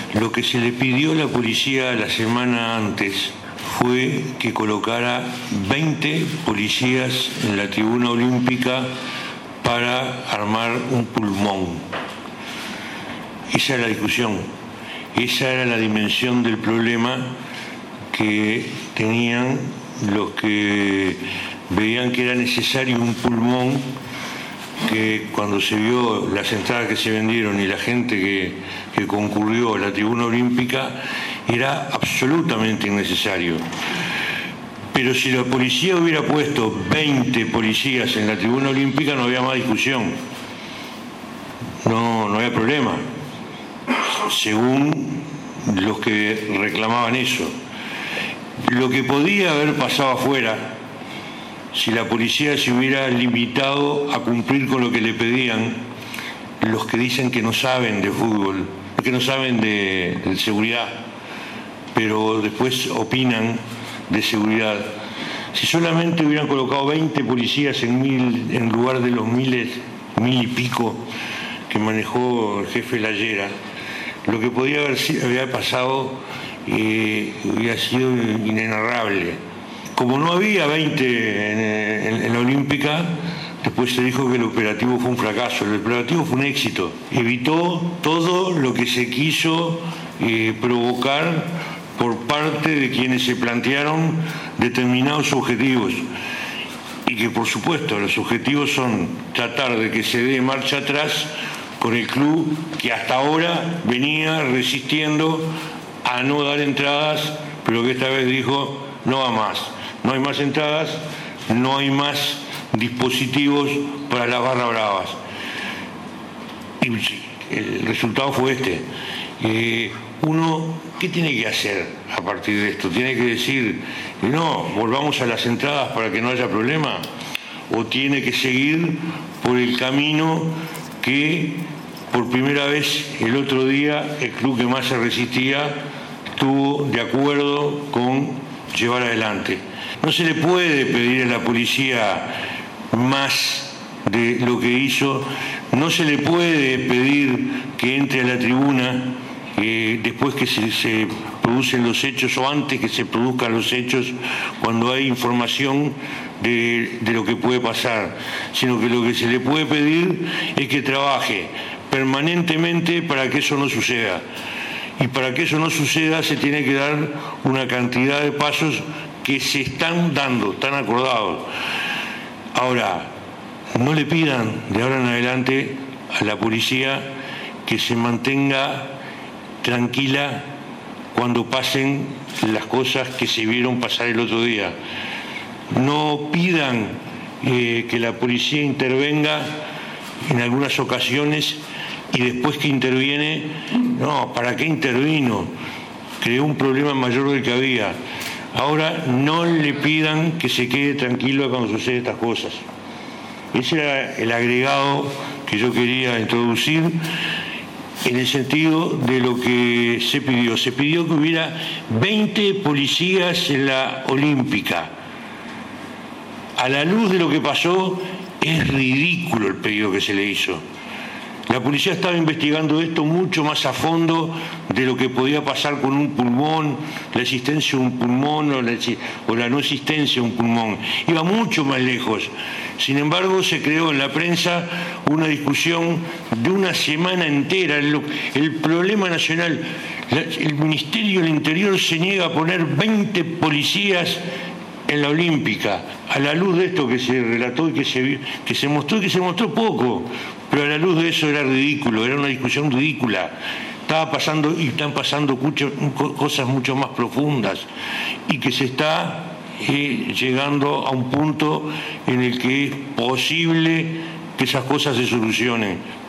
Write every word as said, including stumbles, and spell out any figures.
Lo que se le pidió a la policía la semana antes fue que colocara veinte policías en la tribuna olímpica para armar un pulmón. Esa era la discusión, esa era la dimensión del problema que tenían los que veían que era necesario un pulmón, que cuando se vio las entradas que se vendieron y la gente que, que concurrió a la tribuna olímpica, era absolutamente innecesario. Pero si la policía hubiera puesto veinte policías en la tribuna olímpica, no había más discusión, no, no había problema, según los que reclamaban eso. Lo que podía haber pasado afuera, si la policía se hubiera limitado a cumplir con lo que le pedían los que dicen que no saben de fútbol, que no saben de, de seguridad, pero después opinan de seguridad. Si solamente hubieran colocado veinte policías en, mil, en lugar de los miles, mil y pico que manejó el jefe Layera, lo que podía haber, haber pasado eh, hubiera sido inenarrable. Como no había veinte en, en, en la Olímpica, después se dijo que el operativo fue un fracaso. El operativo fue un éxito. Evitó todo lo que se quiso eh, provocar por parte de quienes se plantearon determinados objetivos. Y que, por supuesto, los objetivos son tratar de que se dé marcha atrás con el club que hasta ahora venía resistiendo a no dar entradas, pero que esta vez dijo no va más. No hay más entradas, no hay más dispositivos para las barras bravas. Y el resultado fue este. Eh, uno, ¿qué tiene que hacer a partir de esto? ¿Tiene que decir, no, volvamos a las entradas para que no haya problema? ¿O tiene que seguir por el camino que por primera vez el otro día el club que más se resistía estuvo de acuerdo con llevar adelante? No se le puede pedir a la policía más de lo que hizo, no se le puede pedir que entre a la tribuna eh, después que se, se producen los hechos o antes que se produzcan los hechos, cuando hay información de, de lo que puede pasar, sino que lo que se le puede pedir es que trabaje permanentemente para que eso no suceda. Y para que eso no suceda se tiene que dar una cantidad de pasos que se están dando, están acordados. Ahora, no le pidan de ahora en adelante a la policía que se mantenga tranquila cuando pasen las cosas que se vieron pasar el otro día. No pidan eh, que la policía intervenga en algunas ocasiones y después que interviene, no, ¿para qué intervino? Creó un problema mayor del que había. Ahora no le pidan que se quede tranquilo cuando suceden estas cosas. Ese era el agregado que yo quería introducir en el sentido de lo que se pidió. Se pidió que hubiera veinte policías en la Olímpica. A la luz de lo que pasó, es ridículo el pedido que se le hizo. La policía estaba investigando esto mucho más a fondo de lo que podía pasar con un pulmón, la existencia de un pulmón o la, o la no existencia de un pulmón. Iba mucho más lejos. Sin embargo, se creó en la prensa una discusión de una semana entera. El, el problema nacional, la, el Ministerio del Interior se niega a poner veinte policías en la Olímpica. A la luz de esto que se relató y que se, que se mostró y que se mostró poco, pero a la luz de eso era ridículo, era una discusión ridícula. Estaba pasando y están pasando mucho, cosas mucho más profundas y que se está eh, llegando a un punto en el que es posible que esas cosas se solucionen.